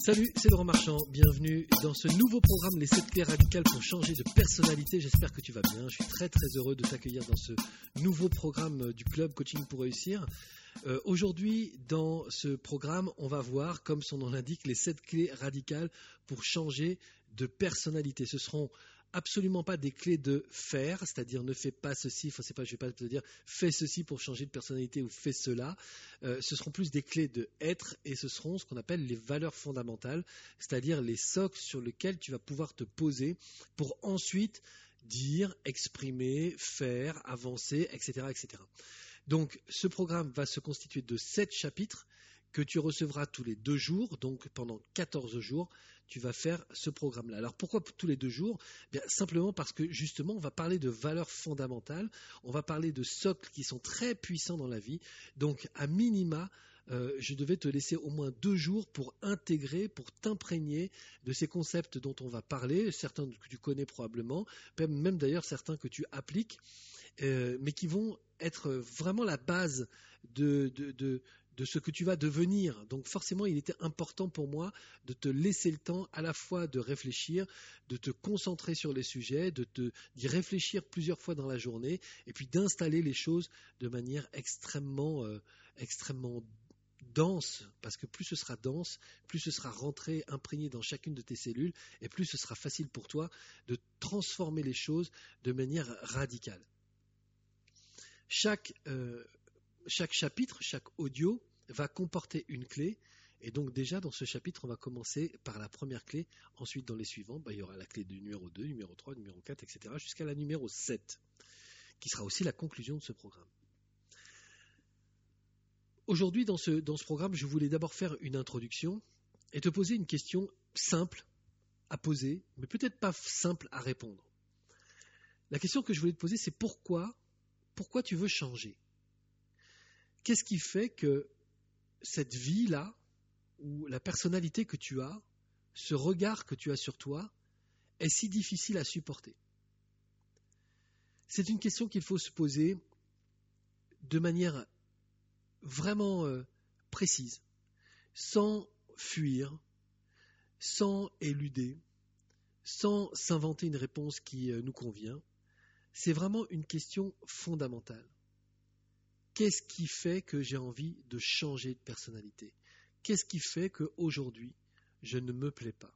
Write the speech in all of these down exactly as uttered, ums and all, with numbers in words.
Salut, c'est Laurent Marchand, bienvenue dans ce nouveau programme Les sept clés radicales pour changer de personnalité. J'espère que tu vas bien, je suis très très heureux de t'accueillir dans ce nouveau programme du Club Coaching pour réussir. Euh, aujourd'hui, dans ce programme, on va voir, comme son nom l'indique, les sept clés radicales pour changer de personnalité. Ce seront absolument pas des clés de faire, c'est-à-dire ne fais pas ceci, enfin, c'est pas, je ne vais pas te dire fais ceci pour changer de personnalité ou fais cela. Euh, ce seront plus des clés de être et ce seront ce qu'on appelle les valeurs fondamentales, c'est-à-dire les socles sur lesquels tu vas pouvoir te poser pour ensuite dire, exprimer, faire, avancer, et cetera, et cetera. Donc ce programme va se constituer de sept chapitres que tu recevras tous les deux jours, donc pendant quatorze jours, tu vas faire ce programme-là. Alors pourquoi tous les deux jours ? Bien, simplement parce que justement, on va parler de valeurs fondamentales, on va parler de socles qui sont très puissants dans la vie. Donc à minima, euh, je devais te laisser au moins deux jours pour intégrer, pour t'imprégner de ces concepts dont on va parler, certains que tu connais probablement, même d'ailleurs certains que tu appliques, euh, mais qui vont être vraiment la base de... de, de de ce que tu vas devenir. Donc forcément, il était important pour moi de te laisser le temps à la fois de réfléchir, de te concentrer sur les sujets, de te, d'y réfléchir plusieurs fois dans la journée, et puis d'installer les choses de manière extrêmement, euh, extrêmement dense, parce que plus ce sera dense, plus ce sera rentré, imprégné dans chacune de tes cellules, et plus ce sera facile pour toi de transformer les choses de manière radicale. Chaque... Euh, Chaque chapitre, chaque audio va comporter une clé. Et donc déjà, dans ce chapitre, on va commencer par la première clé. Ensuite, dans les suivants, bah, il y aura la clé du numéro deux, numéro trois, numéro quatre, et cetera, jusqu'à la numéro sept, qui sera aussi la conclusion de ce programme. Aujourd'hui, dans ce, dans ce programme, je voulais d'abord faire une introduction et te poser une question simple à poser, mais peut-être pas simple à répondre. La question que je voulais te poser, c'est pourquoi, pourquoi tu veux changer ? Qu'est-ce qui fait que cette vie-là, ou la personnalité que tu as, ce regard que tu as sur toi, est si difficile à supporter ? C'est une question qu'il faut se poser de manière vraiment euh, précise, sans fuir, sans éluder, sans s'inventer une réponse qui euh, nous convient. C'est vraiment une question fondamentale. Qu'est-ce qui fait que j'ai envie de changer de personnalité ? Qu'est-ce qui fait qu'aujourd'hui, je ne me plais pas ?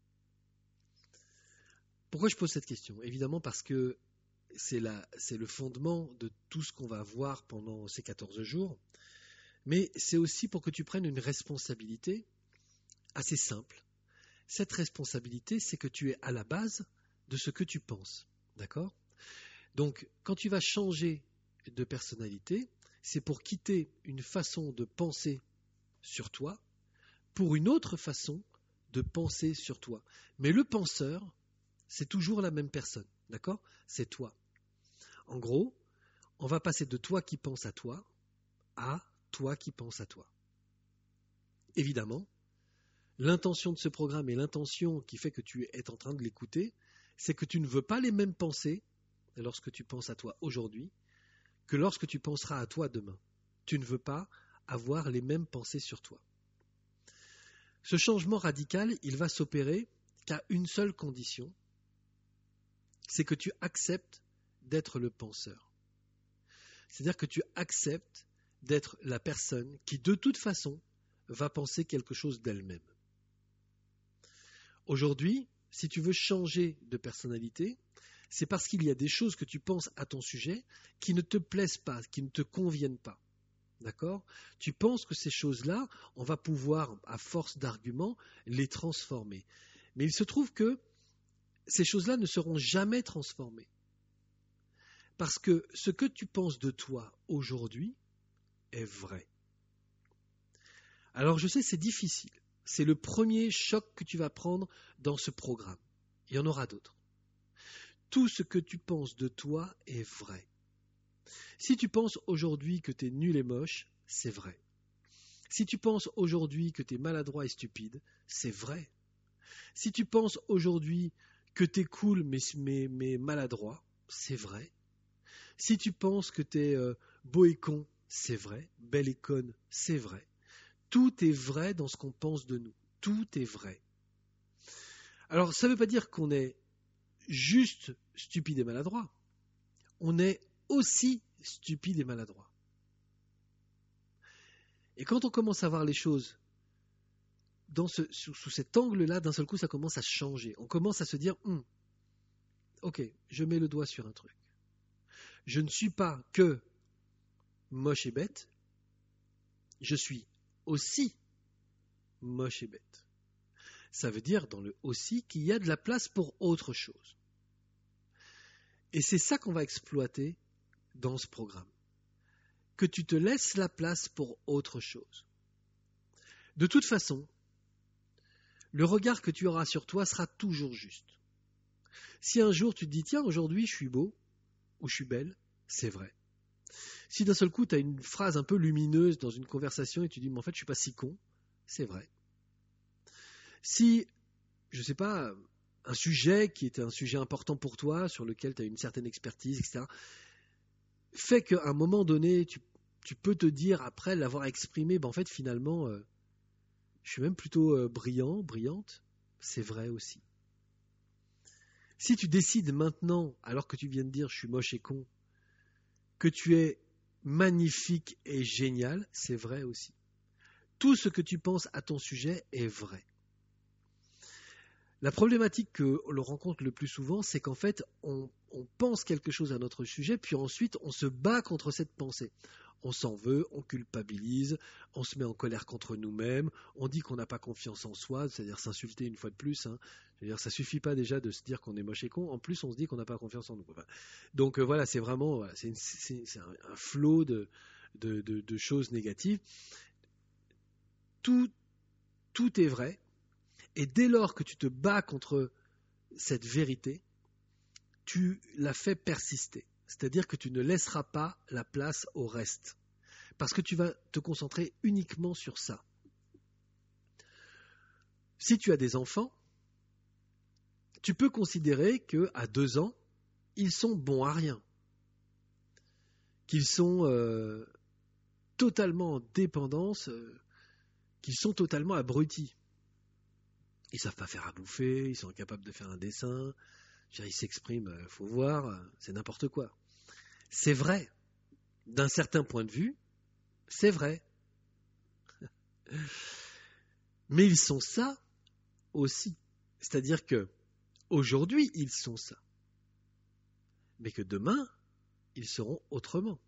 Pourquoi je pose cette question ? Évidemment parce que c'est, la, c'est le fondement de tout ce qu'on va voir pendant ces quatorze jours, mais c'est aussi pour que tu prennes une responsabilité assez simple. Cette responsabilité, c'est que tu es à la base de ce que tu penses. D'accord ? Donc, quand tu vas changer de personnalité, c'est pour quitter une façon de penser sur toi pour une autre façon de penser sur toi. Mais le penseur, c'est toujours la même personne, d'accord ? C'est toi. En gros, on va passer de toi qui pense à toi à toi qui pense à toi. Évidemment, l'intention de ce programme et l'intention qui fait que tu es en train de l'écouter, c'est que tu ne veux pas les mêmes pensées lorsque tu penses à toi aujourd'hui que lorsque tu penseras à toi demain. Tu ne veux pas avoir les mêmes pensées sur toi. Ce changement radical, il va s'opérer qu'à une seule condition, c'est que tu acceptes d'être le penseur. C'est-à-dire que tu acceptes d'être la personne qui, de toute façon, va penser quelque chose d'elle-même. Aujourd'hui, si tu veux changer de personnalité, c'est parce qu'il y a des choses que tu penses à ton sujet qui ne te plaisent pas, qui ne te conviennent pas. D'accord ? Tu penses que ces choses-là, on va pouvoir, à force d'arguments, les transformer. Mais il se trouve que ces choses-là ne seront jamais transformées. Parce que ce que tu penses de toi aujourd'hui est vrai. Alors je sais, c'est difficile. C'est le premier choc que tu vas prendre dans ce programme. Il y en aura d'autres. Tout ce que tu penses de toi est vrai. Si tu penses aujourd'hui que tu es nul et moche, c'est vrai. Si tu penses aujourd'hui que tu es maladroit et stupide, c'est vrai. Si tu penses aujourd'hui que tu es cool mais, mais, mais maladroit, c'est vrai. Si tu penses que tu es euh, beau et con, c'est vrai. Belle et conne, c'est vrai. Tout est vrai dans ce qu'on pense de nous. Tout est vrai. Alors, ça ne veut pas dire qu'on est juste stupide et maladroit. On est aussi stupide et maladroit. Et quand on commence à voir les choses dans ce, sous, sous cet angle-là, d'un seul coup, ça commence à changer. On commence à se dire, hm, ok, je mets le doigt sur un truc. Je ne suis pas que moche et bête, je suis aussi moche et bête. Ça veut dire dans le aussi qu'il y a de la place pour autre chose. Et c'est ça qu'on va exploiter dans ce programme. Que tu te laisses la place pour autre chose. De toute façon, le regard que tu auras sur toi sera toujours juste. Si un jour tu te dis, tiens, aujourd'hui je suis beau ou je suis belle, c'est vrai. Si d'un seul coup tu as une phrase un peu lumineuse dans une conversation et tu dis, mais en fait je ne suis pas si con, c'est vrai. Si, je ne sais pas, un sujet qui était un sujet important pour toi, sur lequel tu as une certaine expertise, et cetera, fait qu'à un moment donné, tu, tu peux te dire, après l'avoir exprimé, ben en fait finalement, euh, je suis même plutôt euh, brillant, brillante, c'est vrai aussi. Si tu décides maintenant, alors que tu viens de dire je suis moche et con, que tu es magnifique et génial, c'est vrai aussi. Tout ce que tu penses à ton sujet est vrai. La problématique que l'on rencontre le plus souvent, c'est qu'en fait, on, on pense quelque chose à notre sujet, puis ensuite, on se bat contre cette pensée. On s'en veut, on culpabilise, on se met en colère contre nous-mêmes, on dit qu'on n'a pas confiance en soi, c'est-à-dire s'insulter une fois de plus. Hein. C'est-à-dire, ça suffit pas déjà de se dire qu'on est moche et con, en plus, on se dit qu'on n'a pas confiance en nous. Enfin, donc euh, voilà, c'est vraiment voilà, c'est, une, c'est, c'est un, un flot de, de, de, de choses négatives. Tout, tout est vrai. Et dès lors que tu te bats contre cette vérité, tu la fais persister. C'est-à-dire que tu ne laisseras pas la place au reste. Parce que tu vas te concentrer uniquement sur ça. Si tu as des enfants, tu peux considérer qu'à deux ans, ils sont bons à rien. Qu'ils sont euh, totalement en dépendance, euh, qu'ils sont totalement abrutis. Ils ne savent pas faire à bouffer, ils sont incapables de faire un dessin, ils s'expriment, il faut voir, c'est n'importe quoi. C'est vrai. D'un certain point de vue, c'est vrai. Mais ils sont ça aussi. C'est-à-dire que aujourd'hui, ils sont ça. Mais que demain, ils seront autrement.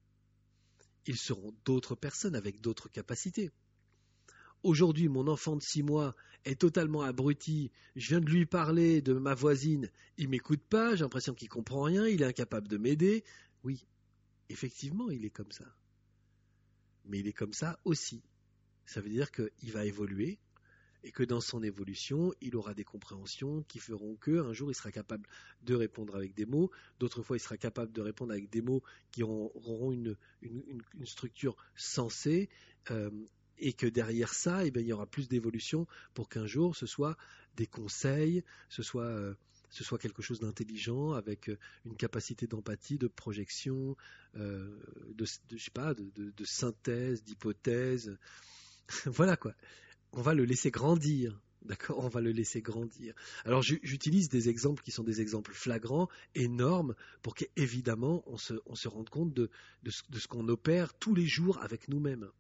Ils seront d'autres personnes avec d'autres capacités. Aujourd'hui, mon enfant de six mois est totalement abruti, je viens de lui parler de ma voisine, il ne m'écoute pas, j'ai l'impression qu'il ne comprend rien, il est incapable de m'aider. Oui, effectivement, il est comme ça. Mais il est comme ça aussi. Ça veut dire qu'il va évoluer et que dans son évolution, il aura des compréhensions qui feront qu'un jour, il sera capable de répondre avec des mots, d'autres fois, il sera capable de répondre avec des mots qui auront une, une, une, une structure sensée, euh, et que derrière ça, eh bien, il y aura plus d'évolution pour qu'un jour, ce soit des conseils, ce soit, euh, ce soit quelque chose d'intelligent, avec une capacité d'empathie, de projection, euh, de, de, je sais pas, de, de, de synthèse, d'hypothèse. Voilà quoi. On va le laisser grandir. D'accord, on va le laisser grandir. Alors j'utilise des exemples qui sont des exemples flagrants, énormes, pour qu'évidemment on se, on se rende compte de, de, ce, de ce qu'on opère tous les jours avec nous-mêmes.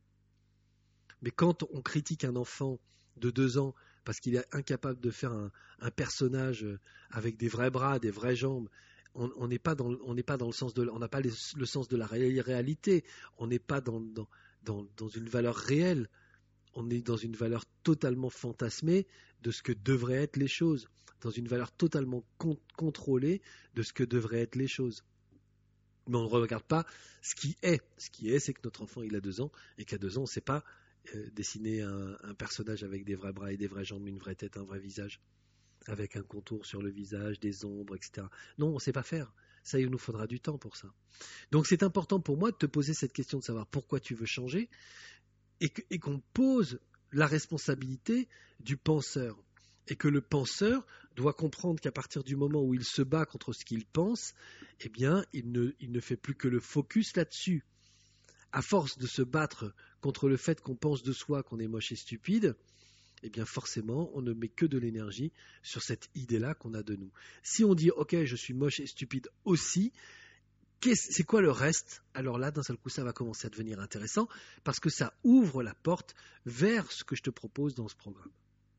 Mais quand on critique un enfant de deux ans parce qu'il est incapable de faire un, un personnage avec des vrais bras, des vraies jambes, on n'est pas dans, on n'est pas dans le sens de, on n'a pas les, le sens de la ré, réalité. On n'est pas dans, dans, dans, dans une valeur réelle. On est dans une valeur totalement fantasmée de ce que devraient être les choses, dans une valeur totalement con, contrôlée de ce que devraient être les choses. Mais on ne regarde pas ce qui est. Ce qui est, c'est que notre enfant il a deux ans et qu'à deux ans, on ne sait pas Euh, dessiner un, un personnage avec des vrais bras et des vraies jambes, une vraie tête, un vrai visage, avec un contour sur le visage, des ombres, et cetera. Non, on ne sait pas faire. Ça, il nous faudra du temps pour ça. Donc c'est important pour moi de te poser cette question de savoir pourquoi tu veux changer et, que, et qu'on pose la responsabilité du penseur. Et que le penseur doit comprendre qu'à partir du moment où il se bat contre ce qu'il pense, eh bien, il ne, il ne fait plus que le focus là-dessus. À force de se battre contre le fait qu'on pense de soi qu'on est moche et stupide, eh bien forcément, on ne met que de l'énergie sur cette idée-là qu'on a de nous. Si on dit « Ok, je suis moche et stupide aussi », c'est quoi le reste? Alors là, d'un seul coup, ça va commencer à devenir intéressant parce que ça ouvre la porte vers ce que je te propose dans ce programme.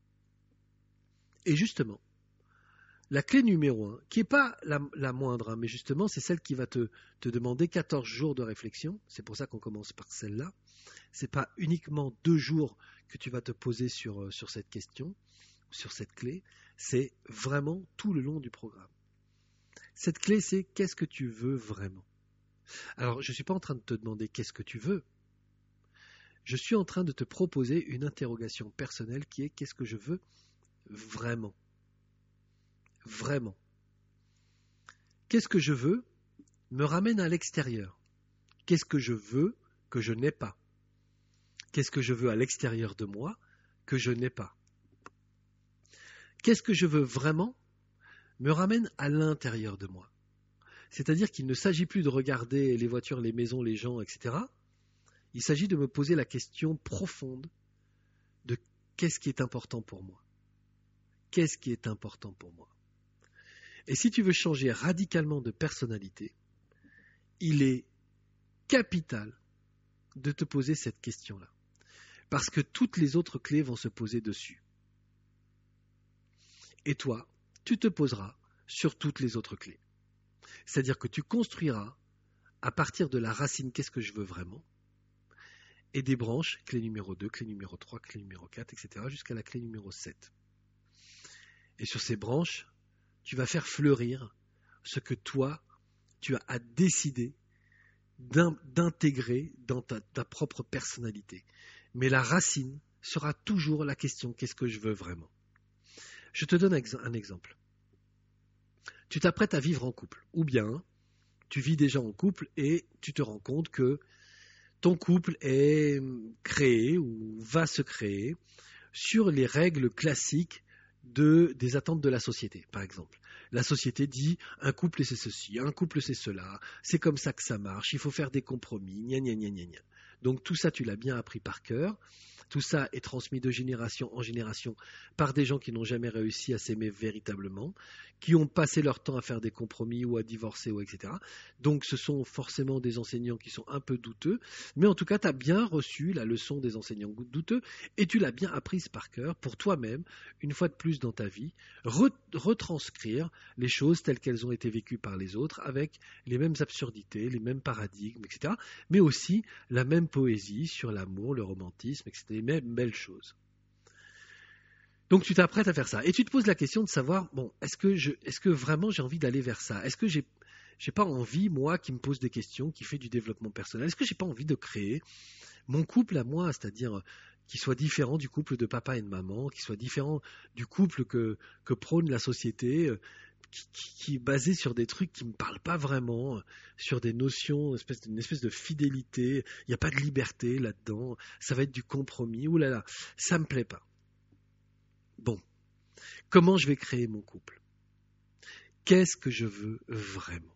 Et justement, la clé numéro un, qui n'est pas la, la moindre, hein, mais justement, c'est celle qui va te, te demander quatorze jours de réflexion. C'est pour ça qu'on commence par celle-là. Ce n'est pas uniquement deux jours que tu vas te poser sur, sur cette question, sur cette clé. C'est vraiment tout le long du programme. Cette clé, c'est qu'est-ce que tu veux vraiment? Alors, je ne suis pas en train de te demander qu'est-ce que tu veux. Je suis en train de te proposer une interrogation personnelle qui est qu'est-ce que je veux vraiment? Vraiment. Qu'est-ce que je veux me ramène à l'extérieur. Qu'est-ce que je veux que je n'ai pas? Qu'est-ce que je veux à l'extérieur de moi que je n'ai pas? Qu'est-ce que je veux vraiment me ramène à l'intérieur de moi. C'est-à-dire qu'il ne s'agit plus de regarder les voitures, les maisons, les gens, et cetera. Il s'agit de me poser la question profonde de qu'est-ce qui est important pour moi? Qu'est-ce qui est important pour moi? Et si tu veux changer radicalement de personnalité, il est capital de te poser cette question-là. Parce que toutes les autres clés vont se poser dessus. Et toi, tu te poseras sur toutes les autres clés. C'est-à-dire que tu construiras à partir de la racine qu'est-ce que je veux vraiment, et des branches, clé numéro deux, clé numéro trois, clé numéro quatre, et cetera, jusqu'à la clé numéro sept. Et sur ces branches, tu vas faire fleurir ce que toi, tu as à décider d'intégrer dans ta, ta propre personnalité. Mais la racine sera toujours la question qu'est-ce que je veux vraiment. Je te donne un exemple. Tu t'apprêtes à vivre en couple, ou bien tu vis déjà en couple et tu te rends compte que ton couple est créé ou va se créer sur les règles classiques de, des attentes de la société, par exemple. La société dit un couple c'est ceci, un couple c'est cela, c'est comme ça que ça marche, il faut faire des compromis, gna gna gna gna gna. Donc tout ça tu l'as bien appris par cœur. Tout ça est transmis de génération en génération par des gens qui n'ont jamais réussi à s'aimer véritablement, qui ont passé leur temps à faire des compromis ou à divorcer, ou et cetera. Donc ce sont forcément des enseignants qui sont un peu douteux, mais en tout cas tu as bien reçu la leçon des enseignants douteux et tu l'as bien apprise par cœur pour toi-même, une fois de plus dans ta vie, re- retranscrire les choses telles qu'elles ont été vécues par les autres, avec les mêmes absurdités, les mêmes paradigmes, et cetera, mais aussi la même poésie sur l'amour, le romantisme, et cetera, les mêmes belles choses. Donc tu t'apprêtes à faire ça, et tu te poses la question de savoir, bon, est-ce que, je, est-ce que vraiment j'ai envie d'aller vers ça? Est-ce que j'ai, j'ai pas envie, moi, qui me pose des questions, qui fait du développement personnel, est-ce que j'ai pas envie de créer mon couple à moi, c'est-à-dire qui soit différent du couple de papa et de maman, qui soit différent du couple que, que prône la société, Qui, qui, qui est basé sur des trucs qui ne me parlent pas vraiment, sur des notions, une espèce, une espèce de fidélité, il n'y a pas de liberté là-dedans, ça va être du compromis, ouh là là, ça ne me plaît pas. Bon, comment je vais créer mon couple? Qu'est-ce que je veux vraiment?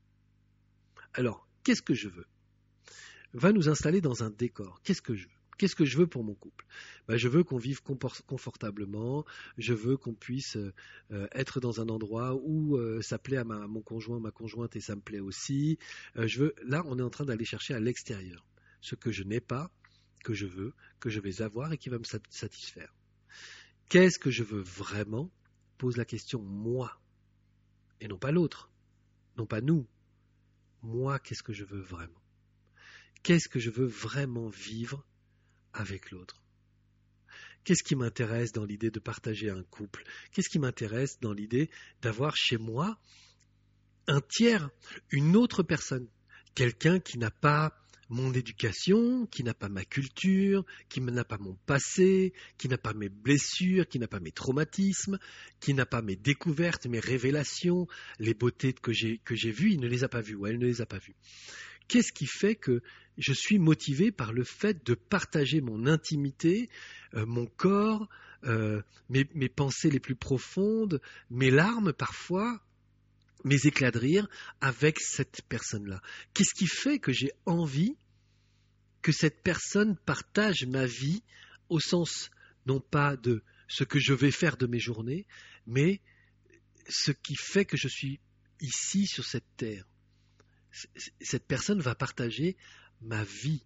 Alors, qu'est-ce que je veux? Va nous installer dans un décor. Qu'est-ce que je veux? Qu'est-ce que je veux pour mon couple? Ben, je veux qu'on vive confortablement, je veux qu'on puisse euh, être dans un endroit où euh, ça plaît à, ma, à mon conjoint, ma conjointe, et ça me plaît aussi. Euh, je veux, là, on est en train d'aller chercher à l'extérieur ce que je n'ai pas, que je veux, que je vais avoir et qui va me satisfaire. Qu'est-ce que je veux vraiment? Pose la question moi, et non pas l'autre, non pas nous. Moi, qu'est-ce que je veux vraiment? Qu'est-ce que je veux vraiment vivre avec l'autre? Qu'est-ce qui m'intéresse dans l'idée de partager un couple? Qu'est-ce qui m'intéresse dans l'idée d'avoir chez moi un tiers, une autre personne, quelqu'un qui n'a pas mon éducation, qui n'a pas ma culture, qui n'a pas mon passé, qui n'a pas mes blessures, qui n'a pas mes traumatismes, qui n'a pas mes découvertes, mes révélations, les beautés que j'ai, que j'ai vues, il ne les a pas vues ou elle ne les a pas vues. Qu'est-ce qui fait que je suis motivé par le fait de partager mon intimité, euh, mon corps, euh, mes, mes pensées les plus profondes, mes larmes parfois, mes éclats de rire avec cette personne-là? Qu'est-ce qui fait que j'ai envie que cette personne partage ma vie au sens non pas de ce que je vais faire de mes journées, mais ce qui fait que je suis ici sur cette terre. Cette personne va partager ma vie.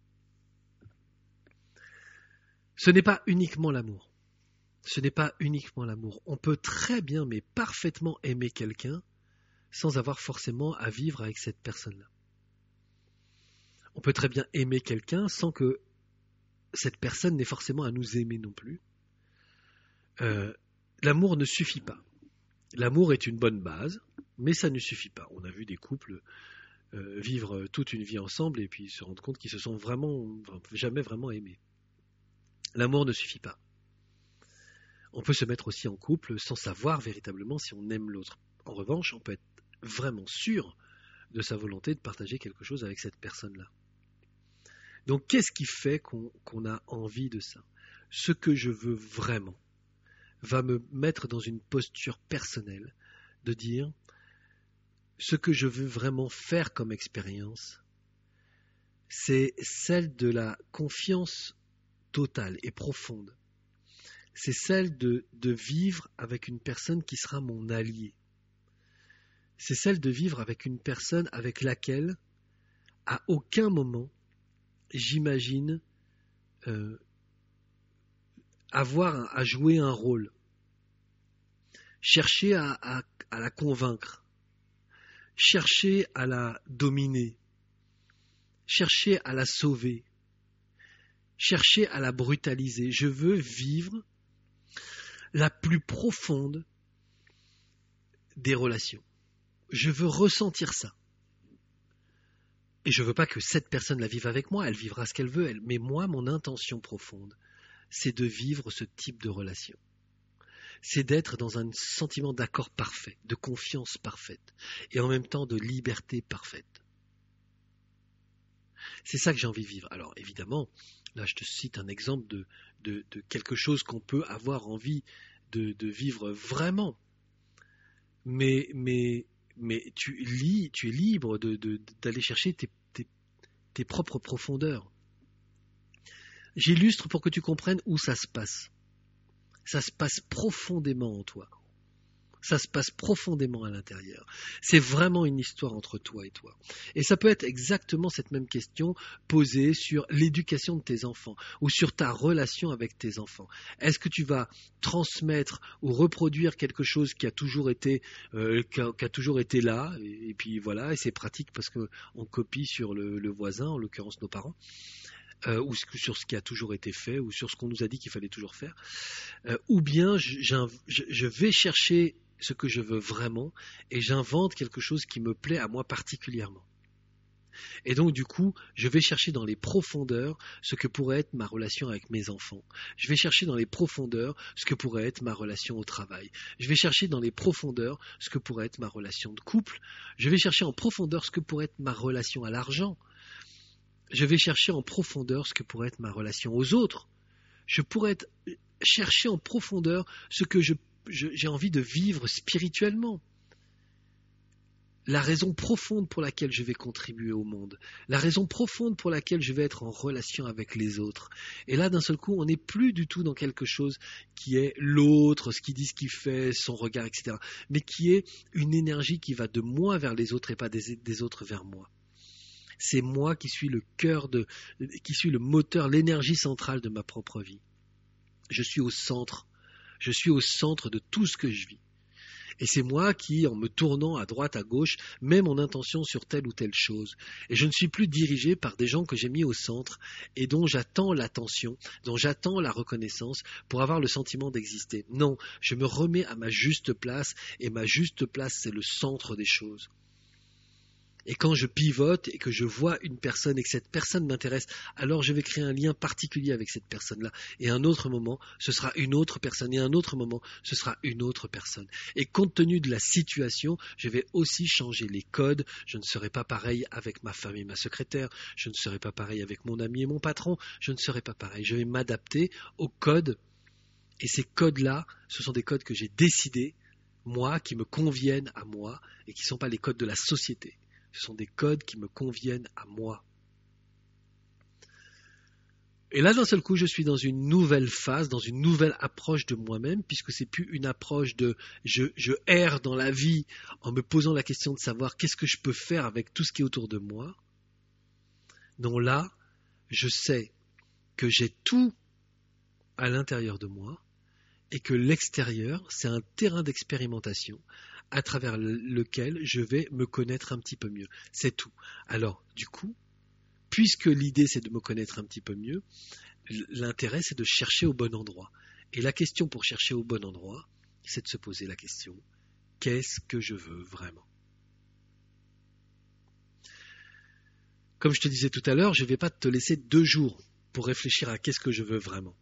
Ce n'est pas uniquement l'amour. Ce n'est pas uniquement l'amour. On peut très bien, mais parfaitement aimer quelqu'un sans avoir forcément à vivre avec cette personne-là. On peut très bien aimer quelqu'un sans que cette personne n'ait forcément à nous aimer non plus. Euh, l'amour ne suffit pas. L'amour est une bonne base, mais ça ne suffit pas. On a vu des couples euh, vivre toute une vie ensemble et puis se rendre compte qu'ils se sont vraiment, jamais vraiment aimés. L'amour ne suffit pas. On peut se mettre aussi en couple sans savoir véritablement si on aime l'autre. En revanche, on peut être vraiment sûr de sa volonté de partager quelque chose avec cette personne-là. Donc, qu'est-ce qui fait qu'on, qu'on a envie de ça ? Ce que je veux vraiment va me mettre dans une posture personnelle de dire ce que je veux vraiment faire comme expérience, c'est celle de la confiance totale et profonde. C'est celle de, de vivre avec une personne qui sera mon allié. C'est celle de vivre avec une personne avec laquelle, à aucun moment, j'imagine euh, avoir à jouer un rôle. Chercher à, à, à la convaincre. Chercher à la dominer. Chercher à la sauver. Chercher à la brutaliser. Je veux vivre la plus profonde des relations. Je veux ressentir ça. Et je ne veux pas que cette personne la vive avec moi, elle vivra ce qu'elle veut, elle. Mais moi, mon intention profonde, c'est de vivre ce type de relation. C'est d'être dans un sentiment d'accord parfait, de confiance parfaite, et en même temps de liberté parfaite. C'est ça que j'ai envie de vivre. Alors évidemment, là je te cite un exemple de, de, de quelque chose qu'on peut avoir envie de, de vivre vraiment. Mais, mais, mais tu, li, tu es libre de, de, d'aller chercher tes, tes, tes propres profondeurs. J'illustre pour que tu comprennes où ça se passe. Ça se passe profondément en toi. Ça se passe profondément à l'intérieur. C'est vraiment une histoire entre toi et toi. Et ça peut être exactement cette même question posée sur l'éducation de tes enfants ou sur ta relation avec tes enfants. Est-ce que tu vas transmettre ou reproduire quelque chose qui a toujours été, euh, qui a, qui a toujours été là, et, et puis voilà, et c'est pratique parce qu'on copie sur le, le voisin, en l'occurrence nos parents. Euh, ou sur ce qui a toujours été fait, ou sur ce qu'on nous a dit qu'il fallait toujours faire, euh, ou bien je, je vais chercher ce que je veux vraiment, et j'invente quelque chose qui me plaît à moi particulièrement. Et donc du coup, je vais chercher dans les profondeurs ce que pourrait être ma relation avec mes enfants. Je vais chercher dans les profondeurs ce que pourrait être ma relation au travail. Je vais chercher dans les profondeurs ce que pourrait être ma relation de couple. Je vais chercher en profondeur ce que pourrait être ma relation à l'argent. Je vais chercher en profondeur ce que pourrait être ma relation aux autres. Je pourrais être, chercher en profondeur ce que je, je, j'ai envie de vivre spirituellement. La raison profonde pour laquelle je vais contribuer au monde. La raison profonde pour laquelle je vais être en relation avec les autres. Et là, d'un seul coup, on n'est plus du tout dans quelque chose qui est l'autre, ce qu'il dit, ce qu'il fait, son regard, et cetera. Mais qui est une énergie qui va de moi vers les autres et pas des, des autres vers moi. C'est moi qui suis le cœur de, qui suis le moteur, l'énergie centrale de ma propre vie. Je suis au centre. Je suis au centre de tout ce que je vis. Et c'est moi qui, en me tournant à droite, à gauche, mets mon intention sur telle ou telle chose. Et je ne suis plus dirigé par des gens que j'ai mis au centre et dont j'attends l'attention, dont j'attends la reconnaissance pour avoir le sentiment d'exister. Non, je me remets à ma juste place et ma juste place, c'est le centre des choses. Et quand je pivote et que je vois une personne et que cette personne m'intéresse, alors je vais créer un lien particulier avec cette personne-là. Et à un autre moment, ce sera une autre personne. Et à un autre moment, ce sera une autre personne. Et compte tenu de la situation, je vais aussi changer les codes. Je ne serai pas pareil avec ma femme et ma secrétaire. Je ne serai pas pareil avec mon ami et mon patron. Je ne serai pas pareil. Je vais m'adapter aux codes. Et ces codes-là, ce sont des codes que j'ai décidés, moi, qui me conviennent à moi et qui ne sont pas les codes de la société. Ce sont des codes qui me conviennent à moi. Et là, d'un seul coup, je suis dans une nouvelle phase, dans une nouvelle approche de moi-même, puisque c'est plus une approche de je, je erre dans la vie en me posant la question de savoir qu'est-ce que je peux faire avec tout ce qui est autour de moi. Non, là, je sais que j'ai tout à l'intérieur de moi et que l'extérieur, c'est un terrain d'expérimentation à travers lequel je vais me connaître un petit peu mieux. C'est tout. Alors, du coup, puisque l'idée c'est de me connaître un petit peu mieux, l'intérêt c'est de chercher au bon endroit. Et la question pour chercher au bon endroit, c'est de se poser la question, qu'est-ce que je veux vraiment ? Comme je te disais tout à l'heure, je ne vais pas te laisser deux jours pour réfléchir à qu'est-ce que je veux vraiment.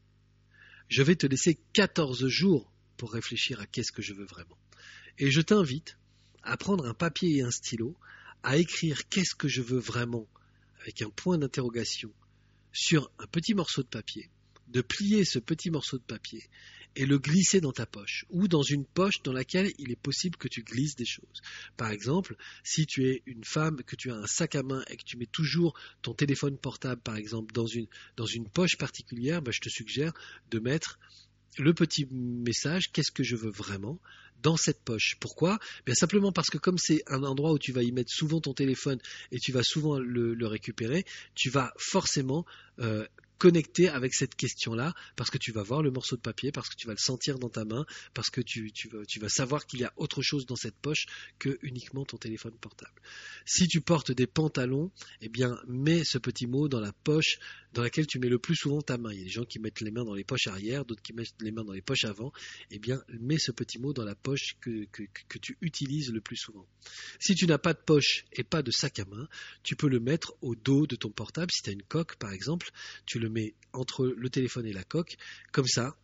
Je vais te laisser quatorze jours pour réfléchir à qu'est-ce que je veux vraiment. Et je t'invite à prendre un papier et un stylo, à écrire qu'est-ce que je veux vraiment avec un point d'interrogation sur un petit morceau de papier, de plier ce petit morceau de papier et le glisser dans ta poche ou dans une poche dans laquelle il est possible que tu glisses des choses. Par exemple, si tu es une femme, que tu as un sac à main et que tu mets toujours ton téléphone portable, par exemple, dans une, dans une poche particulière, ben, je te suggère de mettre le petit message « Qu'est-ce que je veux vraiment ?» dans cette poche. Pourquoi ? Bien simplement parce que comme c'est un endroit où tu vas y mettre souvent ton téléphone et tu vas souvent le, le récupérer, tu vas forcément euh, connecter avec cette question-là, parce que tu vas voir le morceau de papier, parce que tu vas le sentir dans ta main, parce que tu, tu, vas, tu vas savoir qu'il y a autre chose dans cette poche que uniquement ton téléphone portable. Si tu portes des pantalons, eh bien mets ce petit mot dans la poche dans laquelle tu mets le plus souvent ta main. Il y a des gens qui mettent les mains dans les poches arrière, d'autres qui mettent les mains dans les poches avant. Eh bien, mets ce petit mot dans la poche que, que, que tu utilises le plus souvent. Si tu n'as pas de poche et pas de sac à main, tu peux le mettre au dos de ton portable. Si tu as une coque, par exemple, tu le mets entre le téléphone et la coque. Comme ça,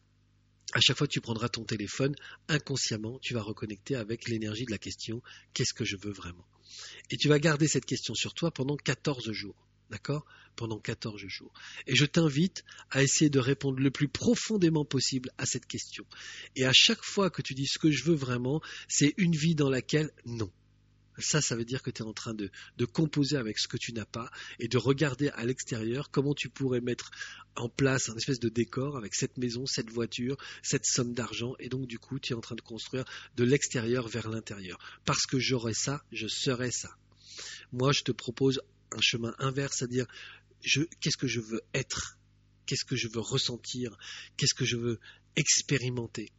à chaque fois que tu prendras ton téléphone, inconsciemment, tu vas reconnecter avec l'énergie de la question « Qu'est-ce que je veux vraiment ?» Et tu vas garder cette question sur toi pendant quatorze jours. D'accord ? Pendant quatorze jours. Et je t'invite à essayer de répondre le plus profondément possible à cette question. Et à chaque fois que tu dis ce que je veux vraiment, c'est une vie dans laquelle non. Ça, ça veut dire que tu es en train de, de composer avec ce que tu n'as pas et de regarder à l'extérieur comment tu pourrais mettre en place un espèce de décor avec cette maison, cette voiture, cette somme d'argent. Et donc, du coup, tu es en train de construire de l'extérieur vers l'intérieur. Parce que j'aurai ça, je serai ça. Moi, je te propose un chemin inverse, c'est-à-dire je, qu'est-ce que je veux être, qu'est-ce que je veux ressentir, qu'est-ce que je veux expérimenter,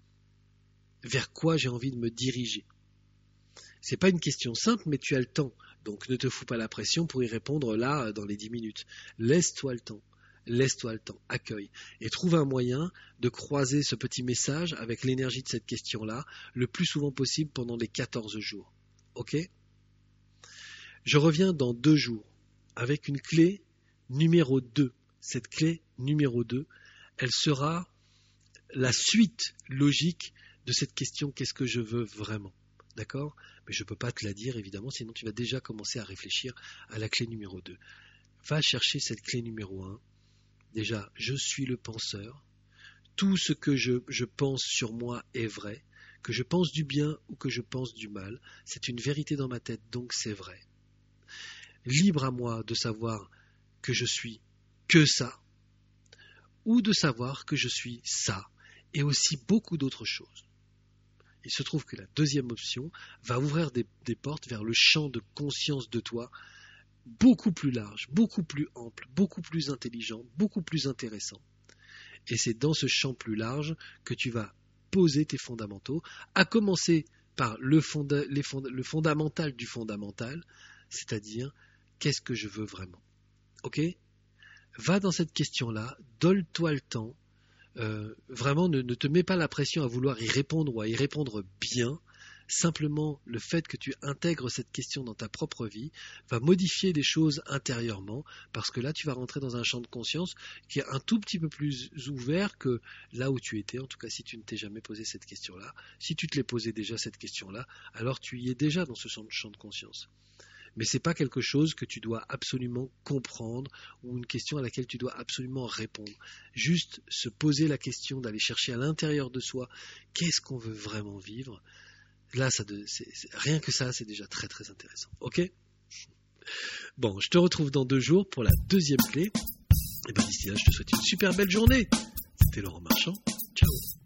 vers quoi j'ai envie de me diriger. C'est pas une question simple, mais tu as le temps, donc ne te fous pas la pression pour y répondre là dans les dix minutes. Laisse-toi le temps, laisse-toi le temps, accueille et trouve un moyen de croiser ce petit message avec l'énergie de cette question-là le plus souvent possible pendant les quatorze jours. Ok ? Je reviens dans deux jours avec une clé numéro deux. Cette clé numéro deux, elle sera la suite logique de cette question « Qu'est-ce que je veux vraiment ?» D'accord ? Mais je ne peux pas te la dire, évidemment, sinon tu vas déjà commencer à réfléchir à la clé numéro deux. Va chercher cette clé numéro un. Déjà, je suis le penseur. Tout ce que je, je pense sur moi est vrai. Que je pense du bien ou que je pense du mal, c'est une vérité dans ma tête, donc c'est vrai. Libre à moi de savoir que je suis que ça, ou de savoir que je suis ça, et aussi beaucoup d'autres choses. Il se trouve que la deuxième option va ouvrir des, des portes vers le champ de conscience de toi, beaucoup plus large, beaucoup plus ample, beaucoup plus intelligent, beaucoup plus intéressant. Et c'est dans ce champ plus large que tu vas poser tes fondamentaux, à commencer par le, fonda, les fonda, le fondamental du fondamental, c'est-à-dire qu'est-ce que je veux vraiment. Ok ? Va dans cette question-là, donne-toi le temps, euh, vraiment ne, ne te mets pas la pression à vouloir y répondre ou à y répondre bien. Simplement, le fait que tu intègres cette question dans ta propre vie va modifier des choses intérieurement, parce que là, tu vas rentrer dans un champ de conscience qui est un tout petit peu plus ouvert que là où tu étais, en tout cas si tu ne t'es jamais posé cette question-là. Si tu te l'es posé déjà cette question-là, alors tu y es déjà dans ce champ de conscience. Mais ce n'est pas quelque chose que tu dois absolument comprendre ou une question à laquelle tu dois absolument répondre. Juste se poser la question d'aller chercher à l'intérieur de soi qu'est-ce qu'on veut vraiment vivre. Là, ça de, c'est, c'est, rien que ça, c'est déjà très très intéressant. Ok ? Bon, je te retrouve dans deux jours pour la deuxième clé. Et bien d'ici là, je te souhaite une super belle journée. C'était Laurent Marchand. Ciao.